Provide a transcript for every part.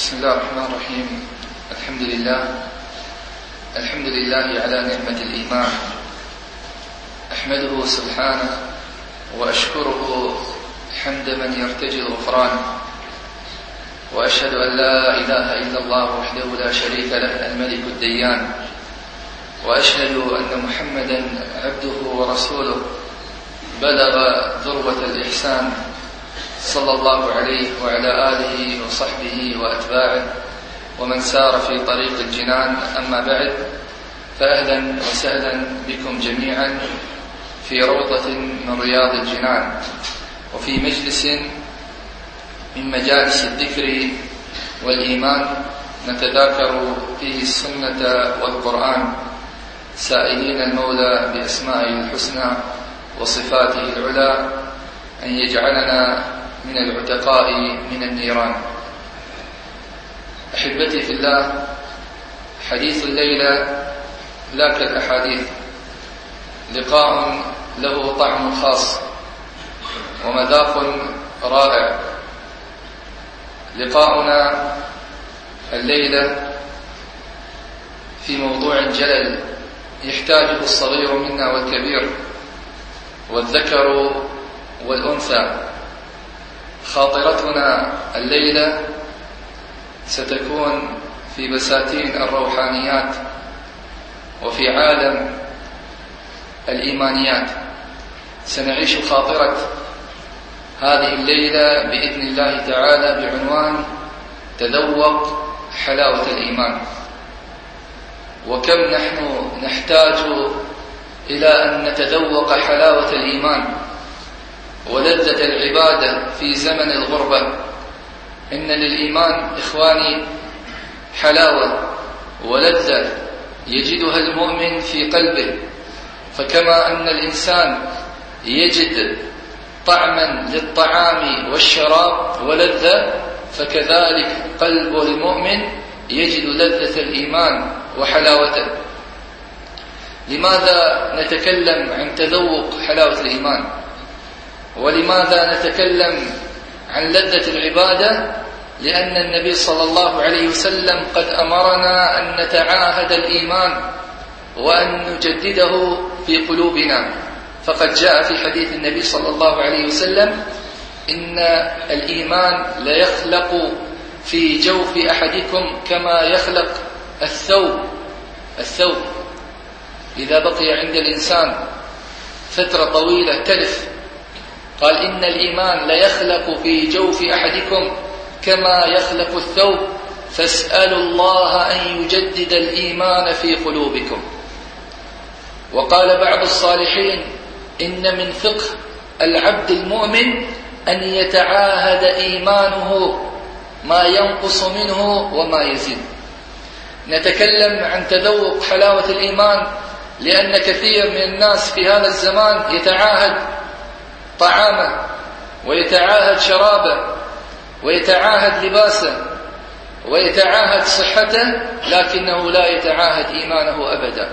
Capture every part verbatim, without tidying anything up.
بسم الله الرحمن الرحيم. الحمد لله الحمد لله على نعمة الإيمان، أحمده سبحانه وأشكره حمد من يرتجي الغفران، وأشهد أن لا إله إلا الله وحده لا شريك له الملك الديان، وأشهد أن محمدا عبده ورسوله بلغ ذروة الإحسان صلى الله عليه وعلى آله وصحبه وأتباعه ومن سار في طريق الجنان. أما بعد، فأهلا وسهلا بكم جميعا في روضة من رياض الجنان، وفي مجلس من مجالس الذكر والإيمان نتذاكر فيه السنة والقرآن، سائلين المولى بأسمائه الحسنى وصفاته العلى أن يجعلنا من العتقاء من النيران. أحبتي في الله، حديث الليلة لا كالأحاديث، لقاء له طعم خاص ومذاق رائع. لقاؤنا الليلة في موضوع جلل يحتاجه الصغير منا والكبير والذكر والأنثى. خاطرتنا الليلة ستكون في بساتين الروحانيات وفي عالم الإيمانيات. سنعيش خاطرة هذه الليلة بإذن الله تعالى بعنوان تذوق حلاوة الإيمان. وكم نحن نحتاج إلى أن نتذوق حلاوة الإيمان ولذة العبادة في زمن الغربة. إن للإيمان إخواني حلاوة ولذة يجدها المؤمن في قلبه، فكما أن الإنسان يجد طعما للطعام والشراب ولذة، فكذلك قلب المؤمن يجد لذة الإيمان وحلاوته. لماذا نتكلم عن تذوق حلاوة الإيمان؟ ولماذا نتكلم عن لذة العبادة؟ لأن النبي صلى الله عليه وسلم قد أمرنا أن نتعاهد الإيمان وأن نجدده في قلوبنا. فقد جاء في حديث النبي صلى الله عليه وسلم: إن الإيمان ليخلق في جوف أحدكم كما يخلق الثوب الثوب إذا بقي عند الإنسان فترة طويلة تلف. قال: إن الإيمان ليخلق في جوف أحدكم كما يخلق الثوب، فاسألوا الله أن يجدد الإيمان في قلوبكم. وقال بعض الصالحين: إن من فقه العبد المؤمن أن يتعاهد إيمانه ما ينقص منه وما يزيد. نتكلم عن تذوق حلاوة الإيمان لأن كثير من الناس في هذا الزمان يتعاهد طعامه ويتعاهد شرابه ويتعاهد لباسه ويتعاهد صحته، لكنه لا يتعاهد إيمانه أبدا.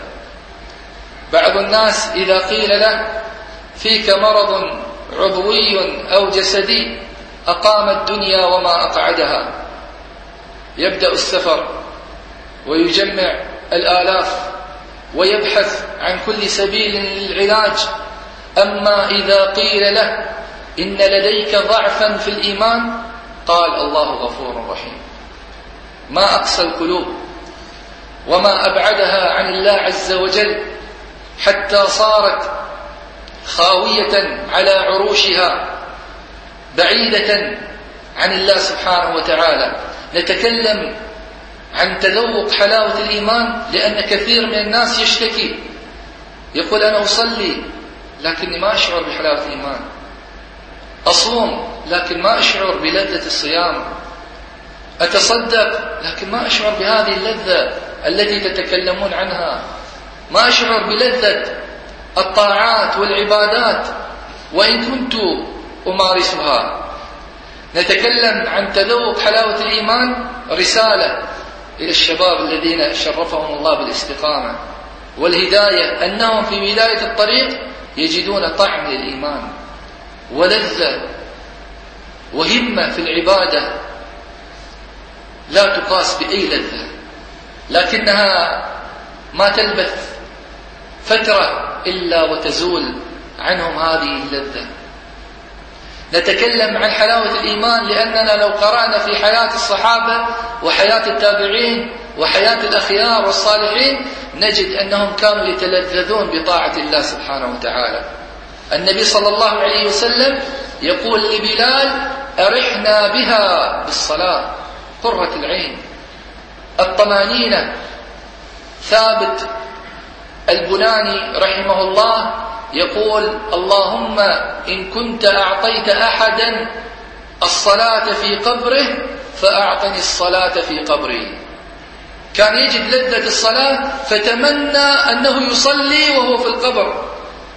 بعض الناس إذا قيل له: فيك مرض عضوي أو جسدي أقام الدنيا وما أقعدها، يبدأ السفر ويجمع الآلاف ويبحث عن كل سبيل للعلاج. أما إذا قيل له: إن لديك ضعفا في الإيمان، قال: الله غفور رحيم. ما أقسى القلوب وما أبعدها عن الله عز وجل، حتى صارت خاوية على عروشها بعيدة عن الله سبحانه وتعالى. نتكلم عن تذوق حلاوة الإيمان لأن كثير من الناس يشتكي، يقول: أنا أصلي لكني ما أشعر بحلاوة الإيمان، أصوم لكن ما أشعر بلذة الصيام، أتصدق لكن ما أشعر بهذه اللذة التي تتكلمون عنها، ما أشعر بلذة الطاعات والعبادات وإن كنت أمارسها. نتكلم عن تذوق حلاوة الإيمان رسالة إلى الشباب الذين شرفهم الله بالاستقامة والهداية، أنهم في بداية الطريق يجدون طعم للإيمان ولذة وهمة في العبادة. لا تقاس بأي لذة، لكنها ما تلبث فترة إلا وتزول عنهم هذه اللذة. نتكلم عن حلاوة الإيمان لأننا لو قرأنا في حياة الصحابة وحياة التابعين وحياة الأخيار والصالحين نجد أنهم كانوا يتلذذون بطاعة الله سبحانه وتعالى. النبي صلى الله عليه وسلم يقول لبلال: أرحنا بها بالصلاة، قرة العين، الطمانينة. ثابت البناني رحمه الله يقول: اللهم إن كنت أعطيت أحدا الصلاة في قبره فأعطني الصلاة في قبري. كان يجد لذة الصلاة فتمنى أنه يصلي وهو في القبر.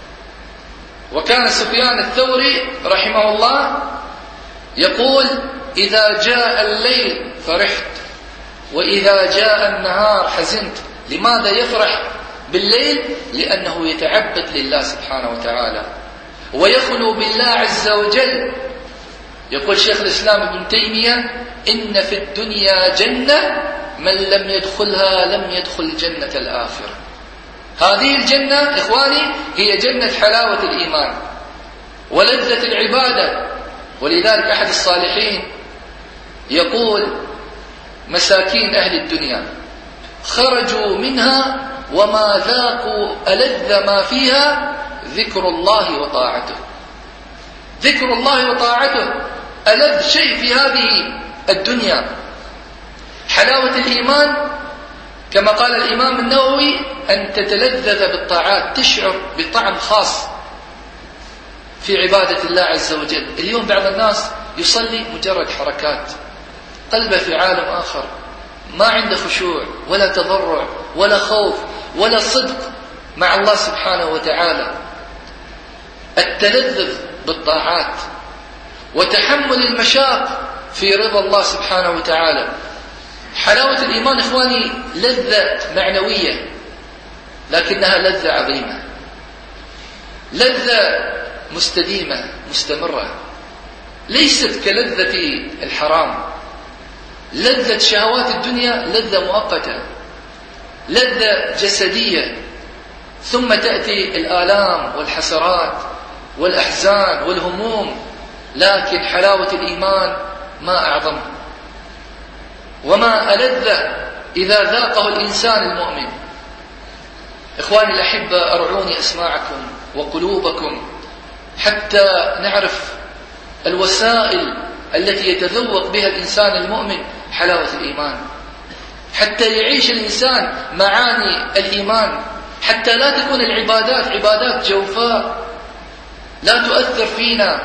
وكان سفيان الثوري رحمه الله يقول: إذا جاء الليل فرحت وإذا جاء النهار حزنت. لماذا يفرح بالليل؟ لأنه يتعبد لله سبحانه وتعالى ويخلو بالله عز وجل. يقول شيخ الإسلام ابن تيمية: إن في الدنيا جنة من لم يدخلها لم يدخل جنة الآخرة. هذه الجنة إخواني هي جنة حلاوة الإيمان ولذة العبادة. ولذلك أحد الصالحين يقول: مساكين أهل الدنيا خرجوا منها وما ذاقوا ألذ ما فيها ذكر الله وطاعته. ذكر الله وطاعته ألذ شيء في هذه الدنيا. حلاوة الإيمان كما قال الإمام النووي أن تتلذذ بالطاعات، تشعر بطعم خاص في عبادة الله عز وجل. اليوم بعض الناس يصلي مجرد حركات، قلبه في عالم آخر، ما عنده خشوع ولا تضرع ولا خوف ولا صدق مع الله سبحانه وتعالى. التلذذ بالطاعات وتحمل المشاق في رضا الله سبحانه وتعالى. حلاوة الإيمان إخواني لذة معنوية لكنها لذة عظيمة، لذة مستديمة مستمرة، ليست كلذة الحرام. لذة شهوات الدنيا لذة مؤقتة، لذة جسدية، ثم تأتي الآلام والحسرات والأحزان والهموم. لكن حلاوة الإيمان ما أعظم وما ألذ إذا ذاقه الإنسان المؤمن. إخواني الأحبة، أرعوني أسماعكم وقلوبكم حتى نعرف الوسائل التي يتذوق بها الإنسان المؤمن حلاوة الإيمان، حتى يعيش الإنسان معاني الإيمان، حتى لا تكون العبادات عبادات جوفاء لا تؤثر فينا.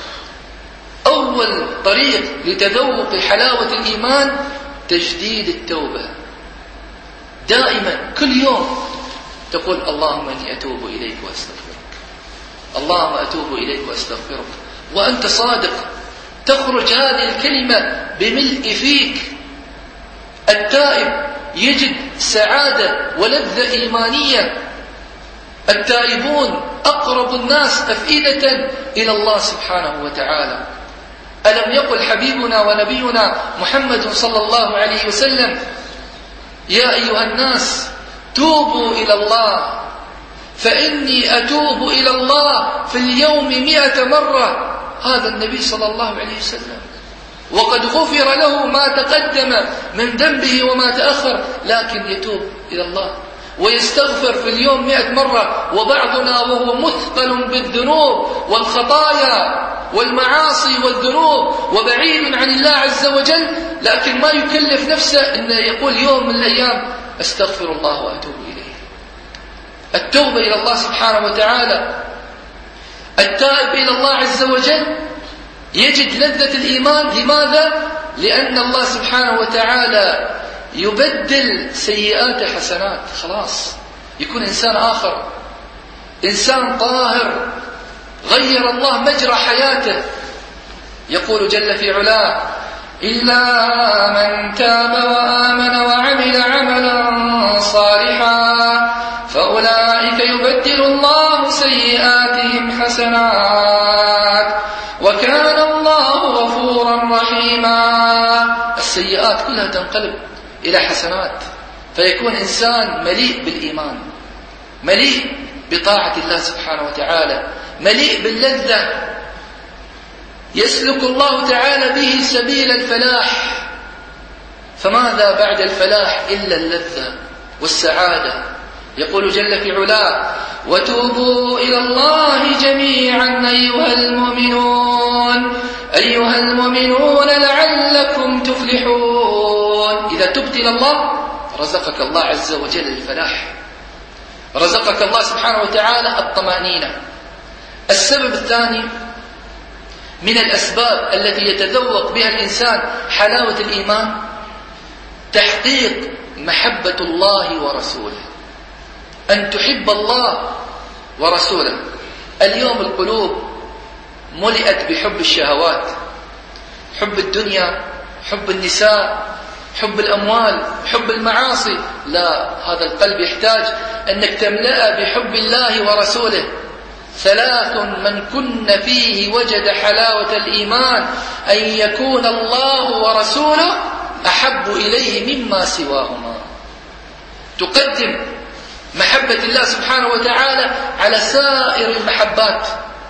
أول طريق لتذوق حلاوة الإيمان تجديد التوبة. دائما كل يوم تقول: اللهم إني أتوب إليك وأستغفرك، اللهم أتوب إليك وأستغفرك، وأنت صادق. تخرج هذه الكلمة بملء فيك. التائب يجد سعادة ولذة إيمانية. التائبون أقرب الناس أفئدة إلى الله سبحانه وتعالى. ألم يقل حبيبنا ونبينا محمد صلى الله عليه وسلم: يا أيها الناس توبوا إلى الله فإني أتوب إلى الله في اليوم مئة مرة. هذا النبي صلى الله عليه وسلم وقد غفر له ما تقدم من ذنبه وما تأخر، لكن يتوب إلى الله ويستغفر في اليوم مئة مرة. وبعضنا وهو مثقل بالذنوب والخطايا والمعاصي والذنوب وبعيد عن الله عز وجل، لكن ما يكلف نفسه أن يقول يوم من الأيام أستغفر الله وأتوب إليه. التوبة إلى الله سبحانه وتعالى. التائب إلى الله عز وجل يجد لذة الإيمان. لماذا؟ لأن الله سبحانه وتعالى يبدل سيئات حسنات. خلاص يكون إنسان آخر، إنسان طاهر، غير الله مجرى حياته. يقول جل في علاه: إلا من تاب وآمن وعمل عملا صالحا فأولئك يبدل الله سيئاتهم حسنات وكان الله غفورا رحيما. السيئات كلها كلها تنقلب إلى حسنات، فيكون إنسان مليء بالإيمان، مليء بطاعة الله سبحانه وتعالى، مليء باللذة، يسلك الله تعالى به سبيل الفلاح. فماذا بعد الفلاح إلا اللذة والسعادة؟ يقول جل في علاه: وتوبوا إلى الله جميعا أيها المؤمنون أيها المؤمنون لعلكم تفلحون. إذا تبت إلى الله رزقك الله عز وجل الفلاح، رزقك الله سبحانه وتعالى الطمأنينة. السبب الثاني من الأسباب التي يتذوق بها الإنسان حلاوة الإيمان تحقيق محبة الله ورسوله، أن تحب الله ورسوله. اليوم القلوب ملئت بحب الشهوات، حب الدنيا، حب النساء، حب الأموال، حب المعاصي. لا، هذا القلب يحتاج أنك تملأ بحب الله ورسوله. ثلاث من كن فيه وجد حلاوة الإيمان: أن يكون الله ورسوله أحب إليه مما سواهما. تقدم محبة الله سبحانه وتعالى على سائر المحبات،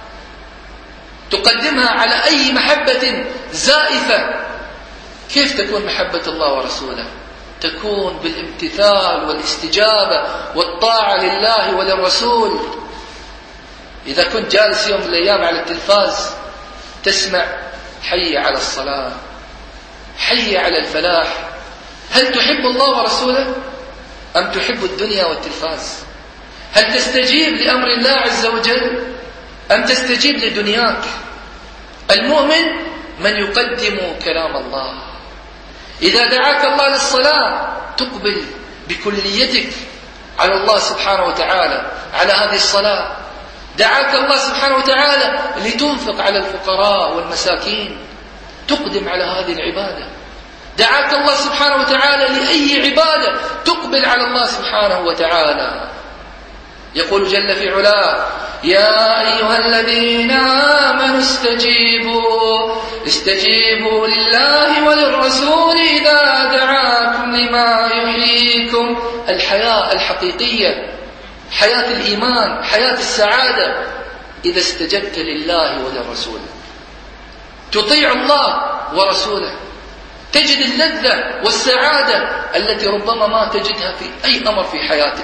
تقدمها على أي محبة زائفة. كيف تكون محبة الله ورسوله؟ تكون بالامتثال والاستجابة والطاعة لله وللرسول. إذا كنت جالس يوم من الأيام على التلفاز تسمع حي على الصلاة، حي على الفلاح، هل تحب الله ورسوله أم تحب الدنيا والتلفاز؟ هل تستجيب لأمر الله عز وجل أم تستجيب لدنياك؟ المؤمن من يقدم كلام الله. إذا دعاك الله للصلاة تقبل بكليتك على الله سبحانه وتعالى على هذه الصلاة. دعاك الله سبحانه وتعالى لتنفق على الفقراء والمساكين، تقدم على هذه العبادة. دعاك الله سبحانه وتعالى لأي عبادة تقبل على الله سبحانه وتعالى. يقول جل في علاه: يا أيها الذين آمنوا استجيبوا استجيبوا لله وللرسول إذا دعاكم لما يحييكم. الحياة الحقيقية، حياة الإيمان، حياة السعادة، إذا استجبت لله وللرسول، تطيع الله ورسوله، تجد اللذة والسعادة التي ربما ما تجدها في أي أمر في حياتك.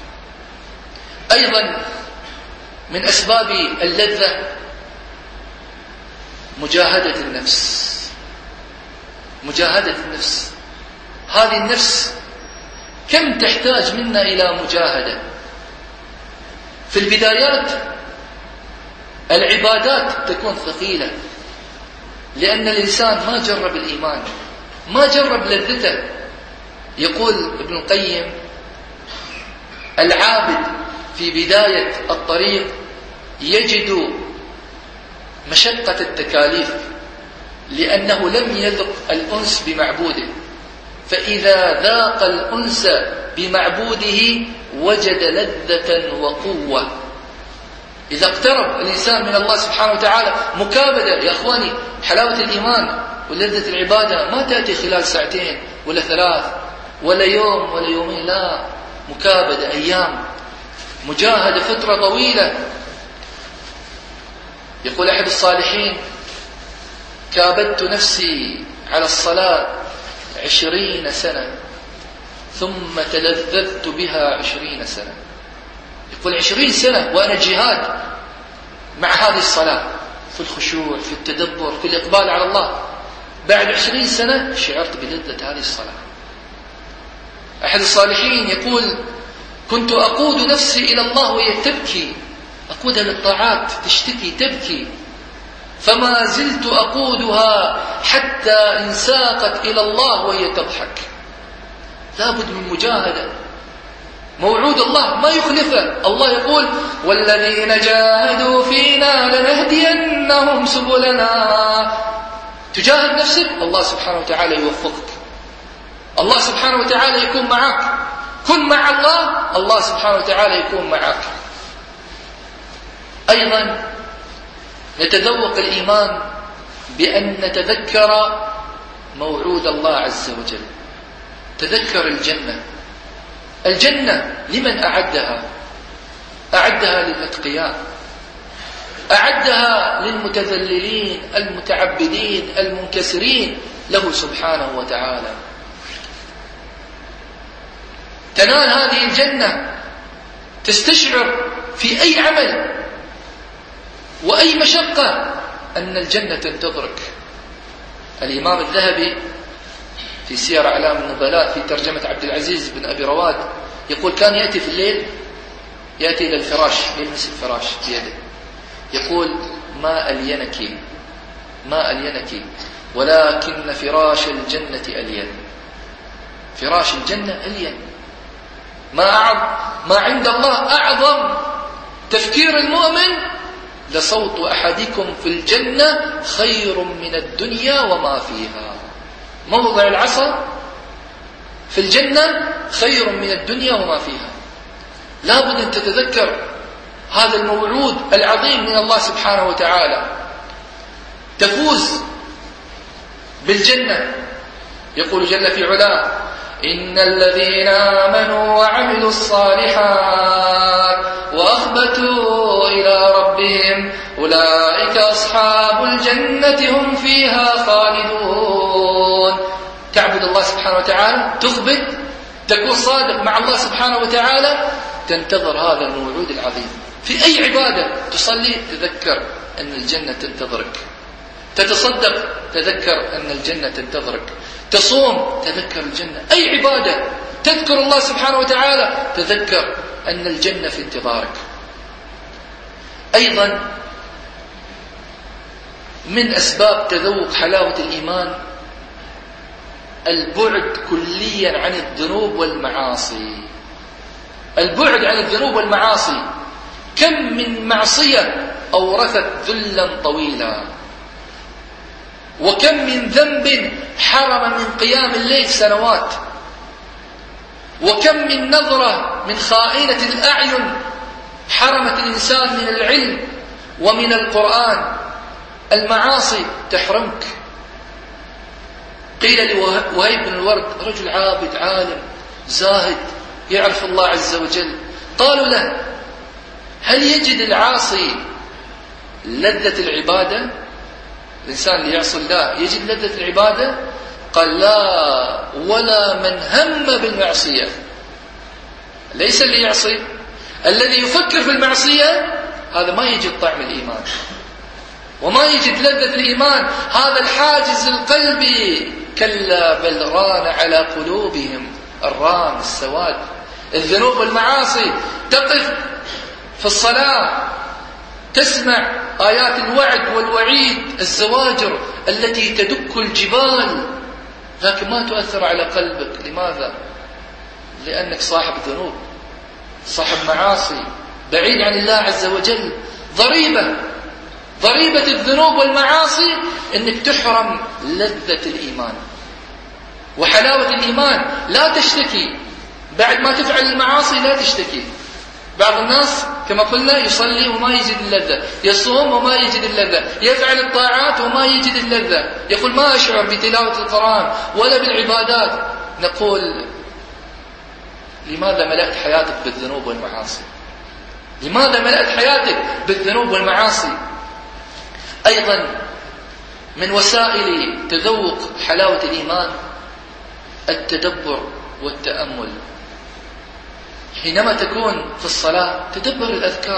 أيضا من أسباب اللذة مجاهدة النفس. مجاهدة النفس، هذه النفس كم تحتاج منا إلى مجاهدة. في البدايات العبادات تكون ثقيلة، لأن الإنسان ما جرب الإيمان، ما جرب لذته. يقول ابن القيم: العابد في بداية الطريق يجد مشقة التكاليف لأنه لم يذق الأنس بمعبوده، فإذا ذاق الأنس بمعبوده وجد لذة وقوة. إذا اقترب الإنسان من الله سبحانه وتعالى مكابدة. يا أخواني، حلاوة الإيمان ولذة العبادة ما تأتي خلال ساعتين ولا ثلاث ولا يوم ولا يومين، لا، مكابدة أيام، مجاهدة فترة طويلة. يقول أحد الصالحين: كابدت نفسي على الصلاة عشرين سنة ثم تلذذت بها عشرين سنة. يقول عشرين سنة وأنا جهاد مع هذه الصلاة، في الخشوع، في التدبر، في الإقبال على الله. بعد عشرين سنة شعرت بلذة هذه الصلاة. أحد الصالحين يقول: كنت أقود نفسي إلى الله وهي تبكي، أقودها للطاعات، تشتكي تبكي، فما زلت أقودها حتى انساقت إلى الله وهي تضحك. لابد من مجاهدة. موعود الله ما يخلفه. الله يقول: والذين جاهدوا فينا لنهدينهم سبلنا. تجاهد نفسك، الله سبحانه وتعالى يوفقك، الله سبحانه وتعالى يكون معك. كن مع الله، الله سبحانه وتعالى يكون معك. أيضا نتذوق الإيمان بأن نتذكر موعود الله عز وجل. تذكر الجنة. الجنة لمن أعدها؟ أعدها للأتقياء، أعدها للمتذللين المتعبدين المنكسرين له سبحانه وتعالى. تنال هذه الجنة، تستشعر في أي عمل وأي مشقة أن الجنة تنتظرك. الإمام الذهبي في سير أعلام النبلاء في ترجمة عبد العزيز بن أبي رواد يقول: كان يأتي في الليل، يأتي إلى الفراش، يلمس الفراش بيده، يقول: ما ألينك ما ألينك ولكن فراش الجنة ألين. فراش الجنة ألين. ما أعظم ما عند الله أعظم تفكير المؤمن: لصوت أحدكم في الجنة خير من الدنيا وما فيها. موضع العصا في الجنة خير من الدنيا وما فيها. لا بد أن تتذكر هذا الموعود العظيم من الله سبحانه وتعالى. تفوز بالجنة. يقول جل في علاه: إن الذين آمنوا وعملوا الصالحات وأخبتوا إلى ربهم أولئك أصحاب الجنة هم فيها خالدون. تعبد الله سبحانه وتعالى، تخبت، تكون صادق مع الله سبحانه وتعالى، تنتظر هذا الموعود العظيم. في أي عبادة تصلي تذكر أن الجنة تنتظرك، تتصدق تذكر أن الجنة تنتظرك، تصوم تذكر الجنة. أي عبادة تذكر الله سبحانه وتعالى تذكر أن الجنة في انتظارك. أيضا من أسباب تذوق حلاوة الإيمان البعد كليا عن الذنوب والمعاصي. البعد عن الذنوب والمعاصي. كم من معصية أورثت ذلا طويلا، وكم من ذنب حرم من قيام الليل سنوات، وكم من نظرة من خائنة الأعين حرمت الإنسان من العلم ومن القرآن. المعاصي تحرمك. قيل لوهيب بن الورد، رجل عابد عالم زاهد يعرف الله عز وجل، قالوا له: هل يجد العاصي لذة العبادة؟ الإنسان اللي يعصي الله يجد لذة العبادة؟ قال: لا، ولا من هم بالمعصية. ليس اللي يعصي، الذي يفكر في المعصية هذا ما يجد طعم الإيمان وما يجد لذة الإيمان. هذا الحاجز القلبي. كلا بل ران على قلوبهم الران السواد. الذنوب والمعاصي. تقف في الصلاة تسمع آيات الوعد والوعيد، الزواجر التي تدك الجبال، لكن ما تؤثر على قلبك. لماذا؟ لأنك صاحب ذنوب، صاحب معاصي، بعيد عن الله عز وجل. ضريبة ضريبة الذنوب والمعاصي أنك تحرم لذة الإيمان وحلاوة الإيمان. لا تشتكي بعد ما تفعل المعاصي، لا تشتكي. بعض الناس كما قلنا يصلي وما يجد اللذة، يصوم وما يجد اللذة، يفعل الطاعات وما يجد اللذة، يقول: ما أشعر بتلاوة القرآن ولا بالعبادات. نقول: لماذا ملأت حياتك بالذنوب والمعاصي؟ لماذا ملأت حياتك بالذنوب والمعاصي؟ أيضا من وسائل تذوق حلاوة الإيمان التدبر والتأمل. حينما تكون في الصلاة تدبر الأذكار،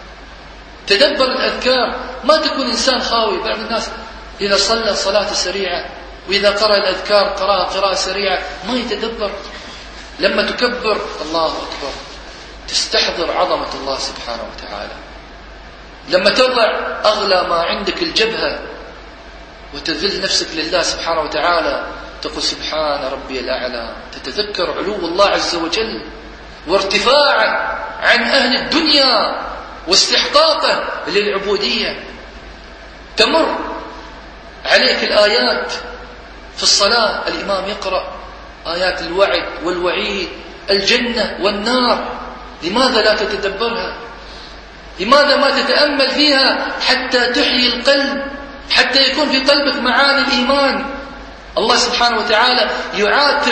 تدبر الأذكار. ما تكون إنسان خاوي. بعض الناس إذا صلى صلاة سريعة وإذا قرأ الأذكار قرأ قراءة سريعة ما يتدبر. لما تكبر الله أكبر تستحضر عظمة الله سبحانه وتعالى. لما تضع أغلى ما عندك الجبهة وتذل نفسك لله سبحانه وتعالى تقول: سبحان ربي الأعلى. تتذكر علو الله عز وجل وارتفاعه عن أهل الدنيا واستحقاقه للعبودية. تمر عليك الآيات في الصلاة، الإمام يقرأ آيات الوعد والوعيد، الجنة والنار. لماذا لا تتدبرها؟ لماذا ما تتأمل فيها حتى تحيي القلب، حتى يكون في قلبك معاني الإيمان؟ الله سبحانه وتعالى يعاتب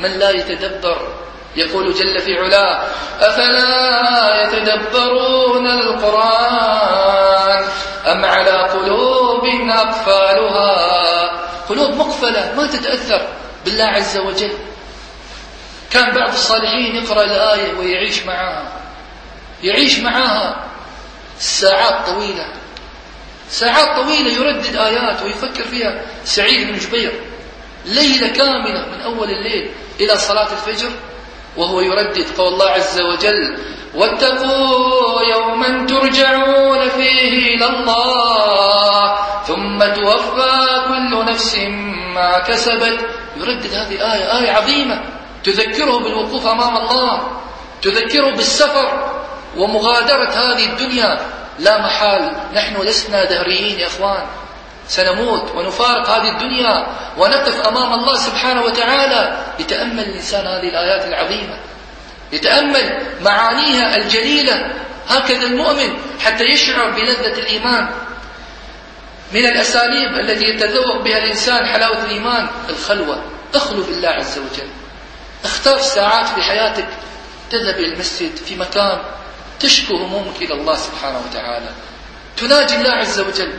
من لا يتدبر. يقول جل في علاه: أفلا يتدبرون القرآن أم على قلوب أقفالها. قلوب مقفلة ما تتأثر بالله عز وجل. كان بعض الصالحين يقرأ الآية ويعيش معها، يعيش معها ساعات طويلة، ساعات طويلة يردد آيات ويفكر فيها. سعيد بن جبير ليلة كاملة من أول الليل إلى صلاة الفجر وهو يردد قول الله عز وجل: واتقوا يوما ترجعون فيه إلى الله ثم توفى كل نفس ما كسبت. يردد هذه الآية، آية عظيمة تذكره بالوقوف أمام الله، تذكره بالسفر ومغادرة هذه الدنيا. لا محال نحن لسنا دهريين يا أخوان، سنموت ونفارق هذه الدنيا ونقف أمام الله سبحانه وتعالى. يتأمل الإنسان هذه الآيات العظيمة، يتأمل معانيها الجليلة، هكذا المؤمن حتى يشعر بلذة الإيمان. من الأساليب التي يتذوق بها الإنسان حلاوة الإيمان الخلوة. اخلو بالله عز وجل، اختار ساعات في حياتك تذهب إلى المسجد في مكان تشكو همومك إلى الله سبحانه وتعالى، تناجي الله عز وجل.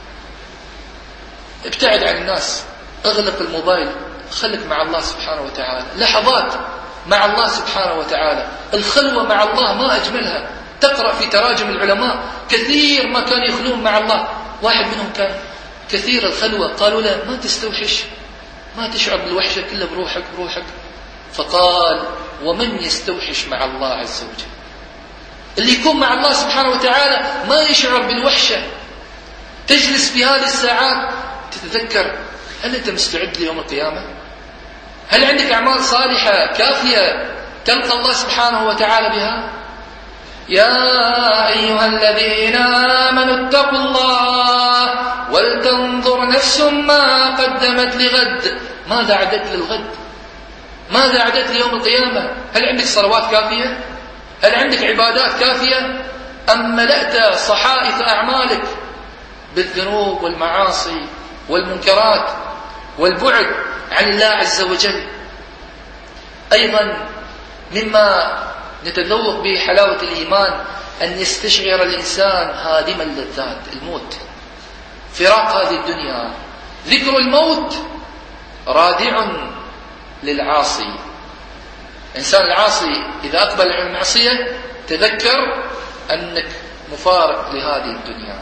ابتعد عن الناس، اغلق الموبايل، خلك مع الله سبحانه وتعالى. لحظات مع الله سبحانه وتعالى، الخلوة مع الله ما أجملها. تقرأ في تراجم العلماء كثير ما كان يخلون مع الله. واحد منهم كان كثير الخلوة، قالوا له: ما تستوحش، ما تشعر بالوحشة كلها بروحك بروحك. فقال: ومن يستوحش مع الله عز وجل؟ اللي يكون مع الله سبحانه وتعالى ما يشعر بالوحشة. تجلس في هذه الساعات تتذكر: هل أنت مستعد ليوم القيامة؟ هل عندك أعمال صالحة كافية تلقى الله سبحانه وتعالى بها؟ يا أيها الذين آمنوا اتقوا الله ولتنظر نفس ما قدمت لغد. ماذا أعددت للغد؟ ماذا أعددت ليوم القيامة؟ هل عندك صلوات كافية؟ هل عندك عبادات كافية؟ أم ملأت صحائف أعمالك بالذنوب والمعاصي والمنكرات والبعد عن الله عز وجل؟ أيضا مما نتذوق به حلاوة الإيمان أن يستشعر الإنسان هادم اللذات، الموت، فراق هذه الدنيا. ذكر الموت رادع للعاصي. إنسان العاصي إذا أقبل على المعصية تذكر أنك مفارق لهذه الدنيا.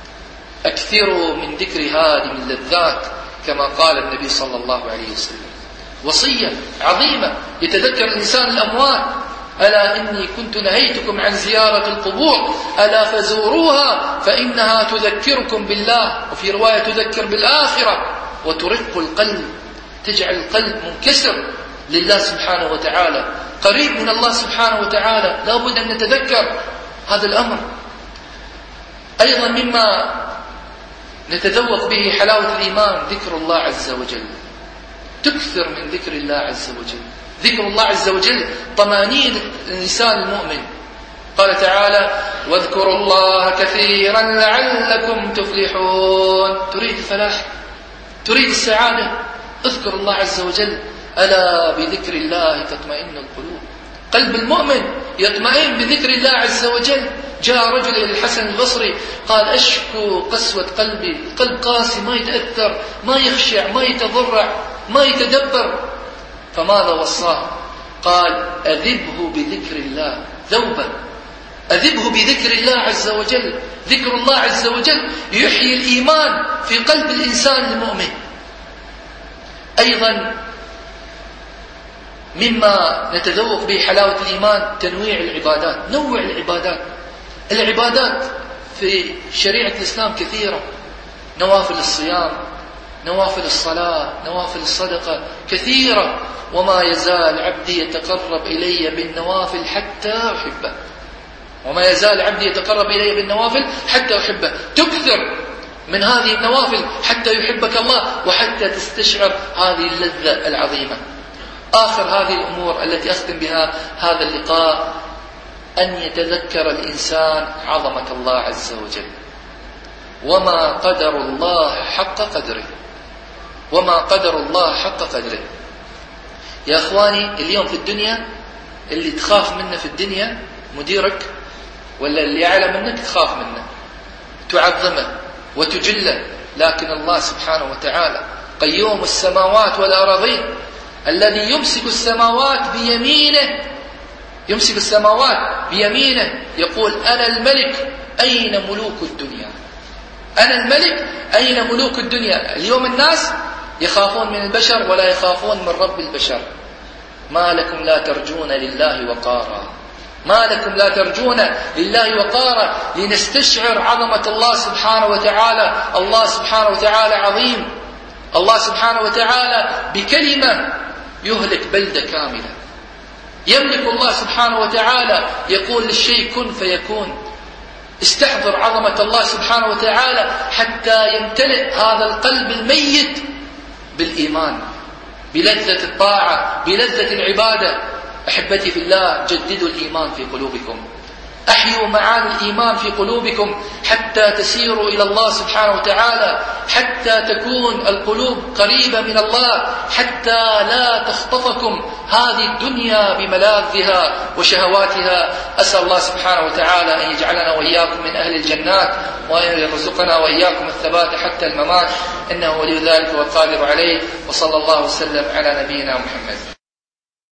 أكثروا من ذكر هادم اللذات كما قال النبي صلى الله عليه وسلم. وصية عظيمة يتذكر الإنسان الأموات: ألا إني كنت نهيتكم عن زيارة القبور ألا فزوروها فإنها تذكركم بالله. وفي رواية تذكر بالآخرة وترق القلب، تجعل القلب منكسر لله سبحانه وتعالى، قريب من الله سبحانه وتعالى. لا بد أن نتذكر هذا الأمر. أيضا مما نتذوق به حلاوة الإيمان ذكر الله عز وجل. تكثر من ذكر الله عز وجل. ذكر الله عز وجل طمأنينة الإنسان المؤمن. قال تعالى: واذكروا الله كثيرا لعلكم تفلحون. تريد الفلاح، تريد السعادة، اذكر الله عز وجل. ألا بذكر الله تطمئن القلوب. قلب المؤمن يطمئن بذكر الله عز وجل. جاء رجل إلى الحسن البصري قال: أشكو قسوة قلبي، قلب قاسي ما يتأثر، ما يخشع، ما يتضرع، ما يتدبر. فماذا وصاه؟ قال: أذبه بذكر الله ذوبا، أذبه بذكر الله عز وجل. ذكر الله عز وجل يحيي الإيمان في قلب الإنسان المؤمن. أيضا مما نتذوق به حلاوة الإيمان تنويع العبادات. نوع العبادات. العبادات في شريعة الإسلام كثيرة: نوافل الصيام، نوافل الصلاة، نوافل الصدقة، كثيرة. وما يزال عبدي يتقرب إلي بالنوافل حتى أحبه. وما يزال عبدي يتقرب إلي بالنوافل حتى أحبه. تكثر من هذه النوافل حتى يحبك الله وحتى تستشعر هذه اللذة العظيمة. آخر هذه الأمور التي أختم بها هذا اللقاء أن يتذكر الإنسان عظمة الله عز وجل. وما قدر الله حق قدره، وما قدر الله حق قدره. يا أخواني اليوم في الدنيا اللي تخاف منه في الدنيا مديرك، ولا اللي أعلى منك تخاف منه تعظمه وتجله. لكن الله سبحانه وتعالى قيوم السماوات والأراضين الذي يمسك السماوات بيمينه، يمسك السماوات بيمينه، يقول أنا الملك أين ملوك الدنيا؟ أنا الملك أين ملوك الدنيا؟ اليوم الناس يخافون من البشر ولا يخافون من رب البشر. ما لكم لا ترجون لله وقارا، ما لكم لا ترجون لله وقارا، لنستشعر عظمة الله سبحانه وتعالى. الله سبحانه وتعالى عظيم، الله سبحانه وتعالى بكلمة يهلك بلدة كاملة. يملك الله سبحانه وتعالى يقول للشيء كن فيكون. استحضر عظمة الله سبحانه وتعالى حتى يمتلئ هذا القلب الميت بالإيمان، بلذة الطاعة، بلذة العبادة. أحبتي في الله، جددوا الإيمان في قلوبكم، أحيوا معاني الإيمان في قلوبكم حتى تسيروا إلى الله سبحانه وتعالى، حتى تكون القلوب قريبة من الله، حتى لا تخطفكم هذه الدنيا بملاذها وشهواتها. أسأل الله سبحانه وتعالى أن يجعلنا وإياكم من أهل الجنات، وأن يرزقنا وإياكم الثبات حتى الممات، إنه ولي ذلك والقادر عليه. وصلى الله وسلم على نبينا محمد.